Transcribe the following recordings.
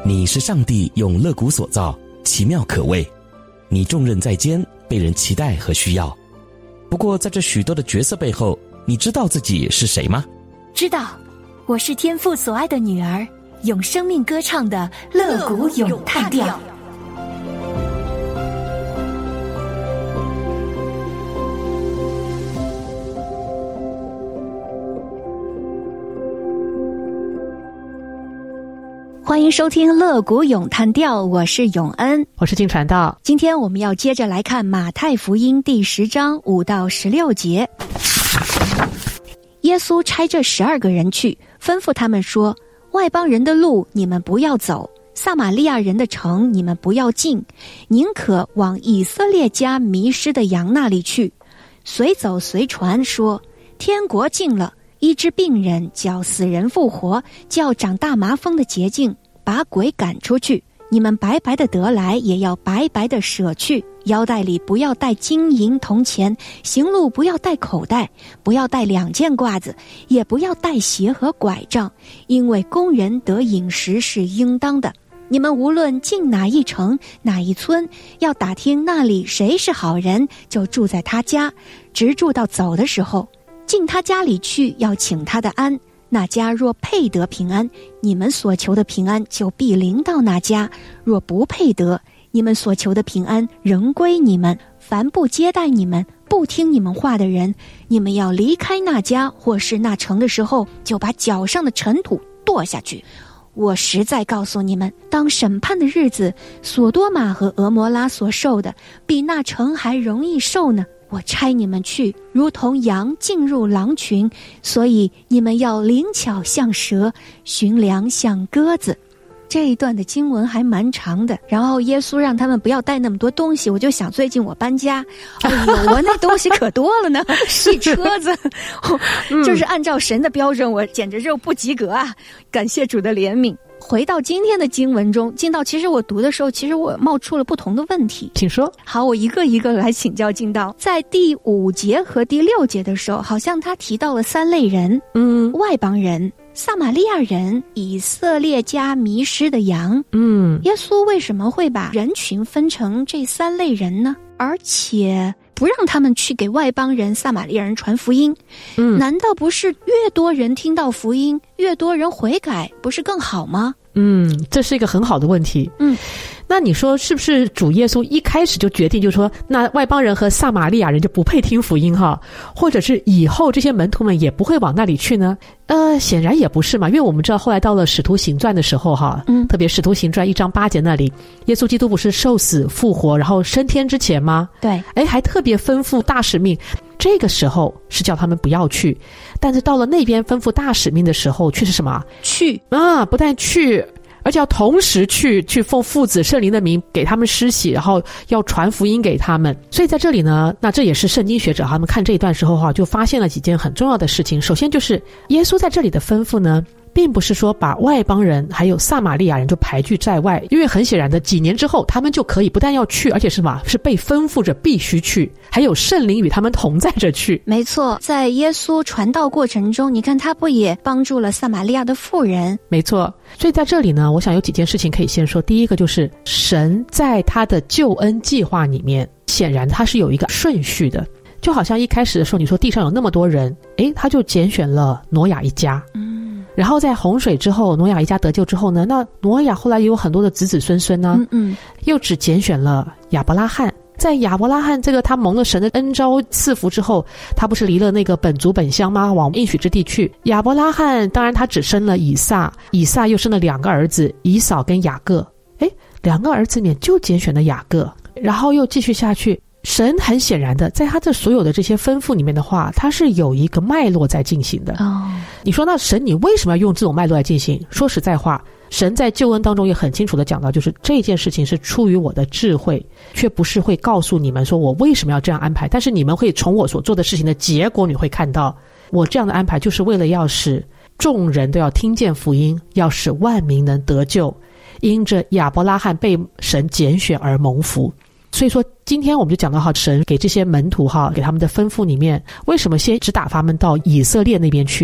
你是上帝用肋骨所造，奇妙可畏。你重任在肩，被人期待和需要。不过在这许多的角色背后，你知道自己是谁吗？ 知道，我是天父所爱的女儿，用生命歌唱的肋骨咏叹调。欢迎收听乐谷咏叹调，我是永恩， 我是金传道。 今天我们要接着来看马太福音第10章5到16节。耶稣差这12个人去，吩咐他们说，外邦人的路你们不要走，撒玛利亚人的城你们不要进，宁可往以色列家迷失的羊那里去。随走随传说，天国近了，医治病人，叫死人复活，叫长大麻风的洁净，把鬼赶出去。你们白白的得来，也要白白的舍去。腰带里不要带金银铜钱，行路不要带口袋，不要带2件褂子，也不要带鞋和拐杖，因为工人得饮食是应当的。你们无论进哪一城哪一村，要打听那里谁是好人，就住在他家，直住到走的时候。进他家里去，要请他的安。那家若配得平安，你们所求的平安就必临到那家；若不配得，你们所求的平安仍归你们。凡不接待你们、不听你们话的人，你们要离开那家或是那城的时候，就把脚上的尘土跺下去。我实在告诉你们，当审判的日子，索多玛和俄摩拉所受的，比那城还容易受呢。我差你们去，如同羊进入狼群，所以你们要灵巧像蛇，驯良像鸽子。这一段的经文还蛮长的，然后耶稣让他们不要带那么多东西，我就想最近我搬家，哎呦，我那东西可多了呢，一车子，就是按照神的标准，我简直就不及格啊！感谢主的怜悯。回到今天的经文中，进道其实我读的时候，其实我冒出了不同的问题。 请说。 好，我一个一个来请教进道。在第5节和第6节的时候，好像他提到了3类人，外邦人、撒玛利亚人、以色列家迷失的羊。耶稣为什么会把人群分成这3类人呢？而且不让他们去给外邦人、撒玛利亚人传福音，难道不是越多人听到福音，越多人悔改，不是更好吗？ 这是一个很好的问题。那你说是不是主耶稣一开始就决定，就说那外邦人和撒玛利亚人就不配听福音哈，或者是以后这些门徒们也不会往那里去呢？显然也不是嘛，因为我们知道后来到了使徒行传的时候哈，特别使徒行传1章8节那里，耶稣基督不是受死复活然后升天之前吗？对，还特别吩咐大使命，这个时候是叫他们不要去，但是到了那边吩咐大使命的时候却是什么？去啊，不但去，而且要同时去奉父子圣灵的名给他们施洗，然后要传福音给他们。所以在这里呢，那这也是圣经学者他们看这一段时候就发现了几件很重要的事情。首先就是耶稣在这里的吩咐呢，并不是说把外邦人还有撒玛利亚人就排拒在外，因为很显然的几年之后他们就可以不但要去，而且是什么？是被吩咐着必须去，还有圣灵与他们同在着去。没错，在耶稣传道过程中，你看他不也帮助了撒玛利亚的妇人？没错。所以在这里呢，我想有几件事情可以先说。第一个就是神在他的救恩计划里面，显然他是有一个顺序的。就好像一开始的时候你说地上有那么多人，他就拣选了挪亚一家，然后在洪水之后，挪亚一家得救之后呢，那挪亚后来也有很多的子子孙孙呢，又只拣选了亚伯拉罕。在亚伯拉罕这个他蒙了神的恩召赐福之后，他不是离了那个本族本乡吗？往应许之地去。亚伯拉罕当然他只生了以撒，以撒又生了2个儿子，以扫跟雅各。2个儿子里面就拣选了雅各，然后又继续下去。神很显然的在他这所有的这些吩咐里面的话，他是有一个脉络在进行的。你说那神你为什么要用这种脉络来进行？说实在话，神在救恩当中也很清楚的讲到，就是这件事情是出于我的智慧，却不是会告诉你们说我为什么要这样安排，但是你们会从我所做的事情的结果，你会看到我这样的安排就是为了要使众人都要听见福音，要使万民能得救，因着亚伯拉罕被神拣选而蒙福。所以说今天我们就讲到神给这些门徒给他们的吩咐里面，为什么先只打发他们到以色列那边去，而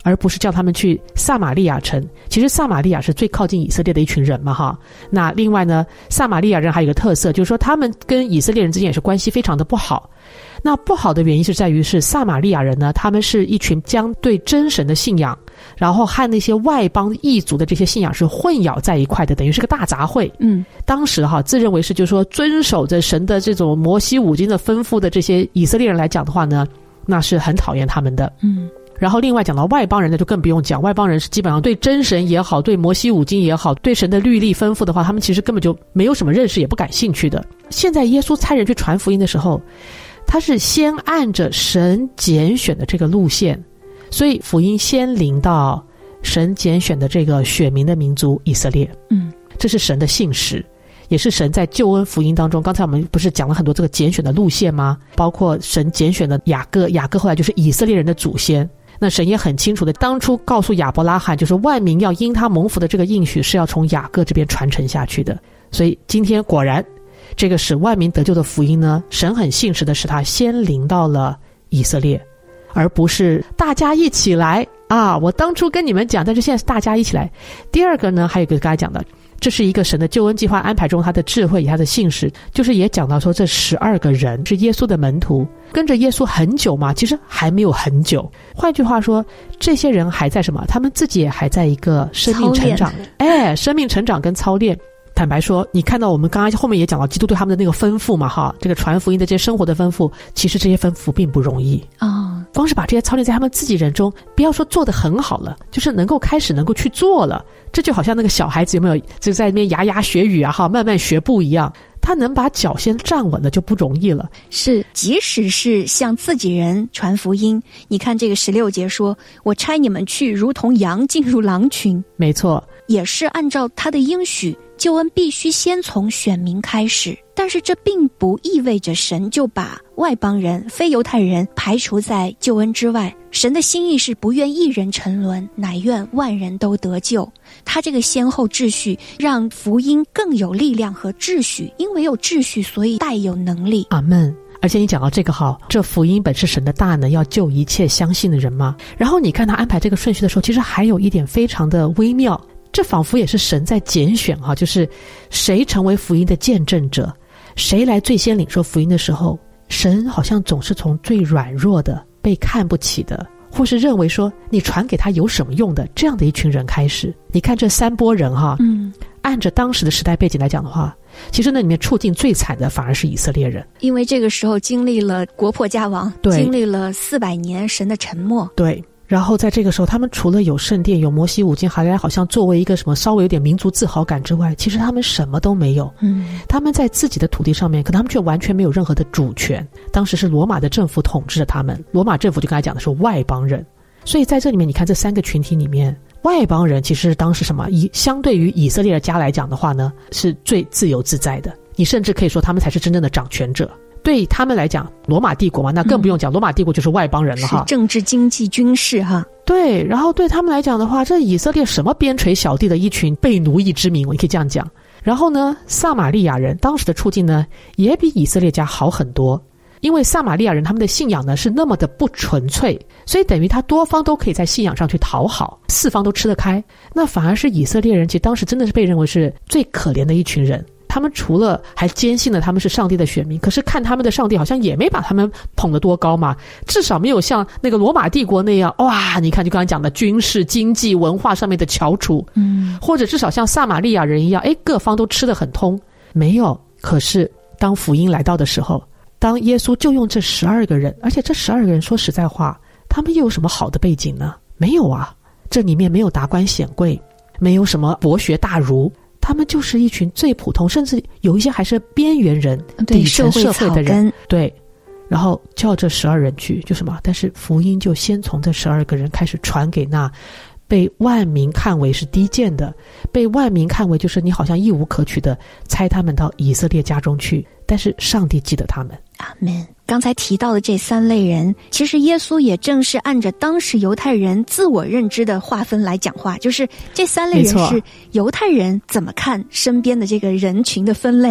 而不是叫他们去撒玛利亚城。其实撒玛利亚是最靠近以色列的一群人嘛哈。那另外呢，撒玛利亚人还有一个特色，就是说他们跟以色列人之间也是关系非常的不好。那不好的原因是在于是撒玛利亚人呢，他们是一群将对真神的信仰，然后和那些外邦异族的这些信仰是混淆在一块的，等于是个大杂烩。当时自认为是就是说遵守着神的这种摩西五经的吩咐的这些以色列人来讲的话呢，那是很讨厌他们的。然后另外讲到外邦人呢，就更不用讲，外邦人是基本上对真神也好，对摩西五经也好，对神的律例吩咐的话，他们其实根本就没有什么认识，也不感兴趣的。现在耶稣差人去传福音的时候，他是先按着神拣选的这个路线，所以福音先临到神拣选的这个选民的民族以色列。这是神的信实，也是神在救恩福音当中，刚才我们不是讲了很多这个拣选的路线吗？包括神拣选的雅各，雅各后来就是以色列人的祖先。那神也很清楚的当初告诉亚伯拉罕，就是万民要因他蒙福的这个应许是要从雅各这边传承下去的。所以今天果然这个使万民得救的福音呢，神很信实的是他先临到了以色列，而不是大家一起来啊！我当初跟你们讲，但是现在是大家一起来。第二个呢，还有一个刚才讲的，这是一个神的救恩计划安排中他的智慧，他的信实，就是也讲到说这12个人是耶稣的门徒，跟着耶稣很久吗？其实还没有很久。换句话说，这些人还在什么？他们自己也还在一个生命成长，生命成长跟操练。坦白说，你看到我们刚刚后面也讲到基督对他们的那个吩咐嘛哈，这个传福音的这些生活的吩咐，其实这些吩咐并不容易光是把这些操练在他们自己人中，不要说做得很好了，就是能够开始能够去做了，这就好像那个小孩子有没有就在那边牙牙学语啊哈，慢慢学步一样，他能把脚先站稳了就不容易了。 是，即使是向自己人传福音，你看这个16节说，我差你们去如同羊进入狼群。 没错， 也是按照他的应许，救恩必须先从选民开始，但是这并不意味着神就把外邦人、非犹太人排除在救恩之外。神的心意是不愿一人沉沦，乃愿万人都得救。他这个先后秩序让福音更有力量和秩序，因为有秩序，所以带有能力。 阿们。而且你讲到这个好，这福音本是神的大能，要救一切相信的人吗？然后你看他安排这个顺序的时候，其实还有一点非常的微妙，这仿佛也是神在拣选就是谁成为福音的见证者，谁来最先领受福音的时候，神好像总是从最软弱的、被看不起的，或是认为说你传给他有什么用的这样的一群人开始。你看这3波人按着当时的时代背景来讲的话，其实那里面处境最惨的反而是以色列人， 因为这个时候经历了国破家亡，经历了400年神的沉默。 对，然后在这个时候他们除了有圣殿有摩西五经，还好像作为一个什么稍微有点民族自豪感之外，其实他们什么都没有。他们在自己的土地上面，可他们却完全没有任何的主权。当时是罗马的政府统治着他们，罗马政府就刚才讲的是外邦人。所以在这里面你看这3个群体里面，外邦人其实当时什么，相对于以色列家来讲的话呢，是最自由自在的。你甚至可以说他们才是真正的掌权者。对他们来讲，罗马帝国嘛，那更不用讲，罗马帝国就是外邦人了哈， 是政治、经济、军事哈。 对，然后对他们来讲的话，这以色列什么边陲小地的一群被奴役之民，我可以这样讲。然后呢，撒玛利亚人当时的处境呢，也比以色列家好很多。因为撒玛利亚人他们的信仰呢是那么的不纯粹，所以等于他多方都可以在信仰上去讨好，四方都吃得开。那反而是以色列人其实当时真的是被认为是最可怜的一群人，他们除了还坚信了他们是上帝的选民，可是看他们的上帝好像也没把他们捧得多高嘛，至少没有像那个罗马帝国那样，哇，你看就刚才讲的军事、经济、文化上面的翘楚，或者至少像撒玛利亚人一样，各方都吃得很通，没有。可是当福音来到的时候，当耶稣就用这12个人，而且这12个人说实在话，他们又有什么好的背景呢？没有啊，这里面没有达官显贵，没有什么博学大儒，他们就是一群最普通，甚至有一些还是边缘人，底层社会的人。对，然后叫这12人去，就什么？但是福音就先从这12个人开始传给那被万民看为是低贱的，被万民看为就是你好像一无可取的，差他们到以色列家中去，但是上帝记得他们。 阿们。刚才提到的这3类人，其实耶稣也正是按着当时犹太人自我认知的划分来讲话，就是这3类人是犹太人怎么看身边的这个人群的分类，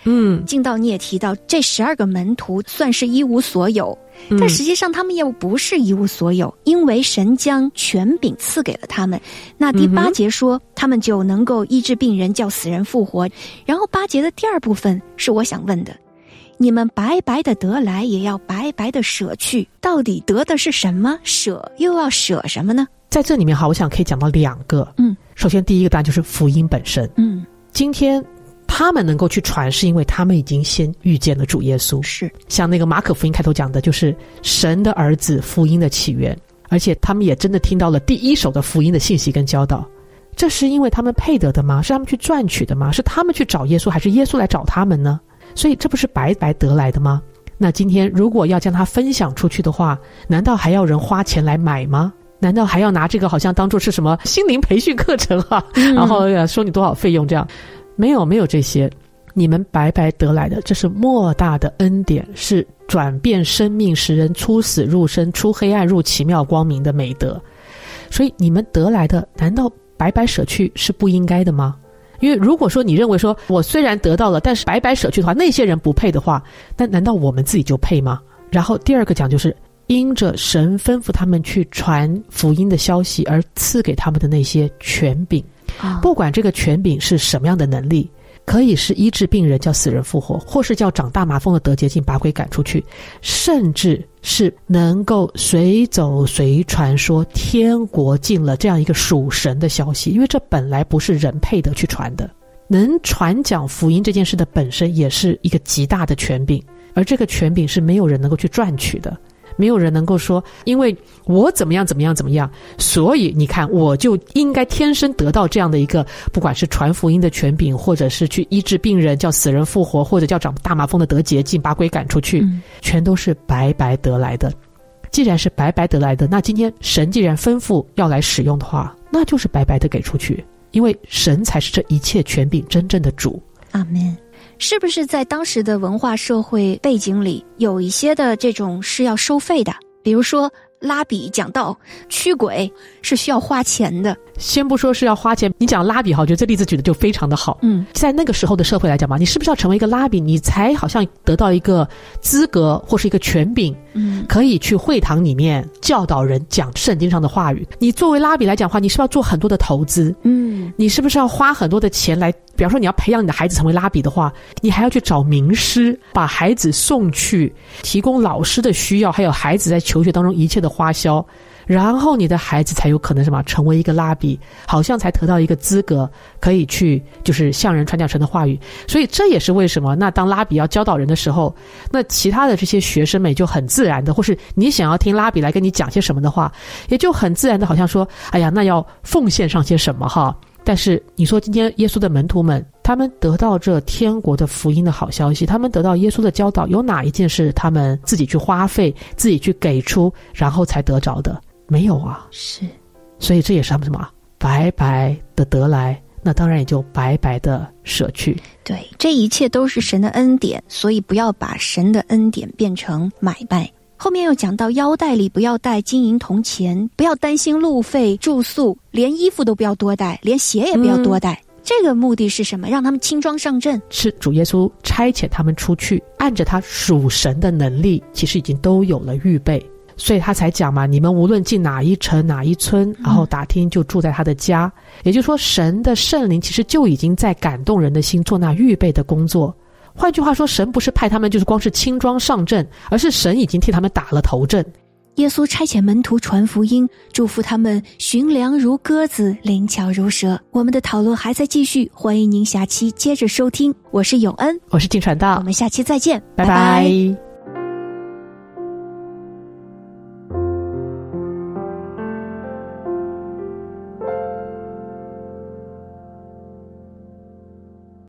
进道你也提到这12个门徒算是一无所有，但实际上他们又不是一无所有，因为神将权柄赐给了他们。那第8节说他们就能够医治病人，叫死人复活。然后8节的第2部分是我想问的，你们白白的得来，也要白白的舍去，到底得的是什么？舍又要舍什么呢？ 在这里面我想可以讲到2个。首先第一个当然就是福音本身。今天他们能够去传，是因为他们已经先遇见了主耶稣。是像那个马可福音开头讲的，就是神的儿子福音的起源，而且他们也真的听到了第一手的福音的信息跟教导。这是因为他们配得的吗？是他们去赚取的吗？是他们去找耶稣，还是耶稣来找他们呢？所以这不是白白得来的吗？那今天如果要将它分享出去的话，难道还要人花钱来买吗？难道还要拿这个好像当作是什么心灵培训课程啊？然后收你多少费用这样？没有这些，你们白白得来的，这是莫大的恩典，是转变生命，使人出死入生，出黑暗入奇妙光明的美德。所以你们得来的，难道白白舍去是不应该的吗？因为如果说你认为说我虽然得到了，但是白白舍去的话，那些人不配的话，那难道我们自己就配吗？然后第2个讲就是因着神吩咐他们去传福音的消息而赐给他们的那些权柄，不管这个权柄是什么样的能力，可以是医治病人叫死人复活，或是叫长大麻风的得洁净把鬼赶出去，甚至是能够随走随传说天国近了这样一个属神的消息。因为这本来不是人配得去传的，能传讲福音这件事的本身也是一个极大的权柄，而这个权柄是没有人能够去赚取的。没有人能够说因为我怎么样怎么样怎么样，所以你看我就应该天生得到这样的一个，不管是传福音的权柄，或者是去医治病人叫死人复活，或者叫长大麻风的得洁净把鬼赶出去，全都是白白得来的。既然是白白得来的，那今天神既然吩咐要来使用的话，那就是白白的给出去，因为神才是这一切权柄真正的主。 阿们。是不是在当时的文化社会背景里，有一些的这种是要收费的？比如说拉比讲道驱鬼是需要花钱的。 先不说是要花钱，你讲拉比好，我觉得这例子举的就非常的好。在那个时候的社会来讲嘛，你是不是要成为一个拉比，你才好像得到一个资格或是一个权柄，可以去会堂里面教导人讲圣经上的话语。你作为拉比来讲的话，你是不是要做很多的投资？你是不是要花很多的钱来，比方说你要培养你的孩子成为拉比的话，你还要去找名师，把孩子送去，提供老师的需要，还有孩子在求学当中一切的花销，然后你的孩子才有可能什么成为一个拉比，好像才得到一个资格可以去就是向人传讲神的话语。所以这也是为什么那当拉比要教导人的时候，那其他的这些学生们就很自然的，或是你想要听拉比来跟你讲些什么的话，也就很自然的好像说哎呀那要奉献上些什么哈。但是你说今天耶稣的门徒们，他们得到这天国的福音的好消息，他们得到耶稣的教导，有哪一件是他们自己去花费，自己去给出然后才得着的？没有啊。 是， 所以这也是他们什么白白的得来，那当然也就白白的舍去。 对，这一切都是神的恩典，所以不要把神的恩典变成买卖。后面又讲到腰带里不要带金银铜钱，不要担心路费住宿，连衣服都不要多带，连鞋也不要多带。这个目的是什么？让他们轻装上阵。 是主耶稣差遣他们出去，按着他属神的能力，其实已经都有了预备，所以他才讲嘛，你们无论进哪一城哪一村，然后打听就住在他的家。也就是说神的圣灵其实就已经在感动人的心，做那预备的工作。换句话说，神不是派他们就是光是轻装上阵，而是神已经替他们打了头阵。 耶稣差遣门徒传福音，祝福他们驯良如鸽子，灵巧如蛇。我们的讨论还在继续，欢迎您下期接着收听。我是永恩， 我是静传道， 我们下期再见， 拜拜。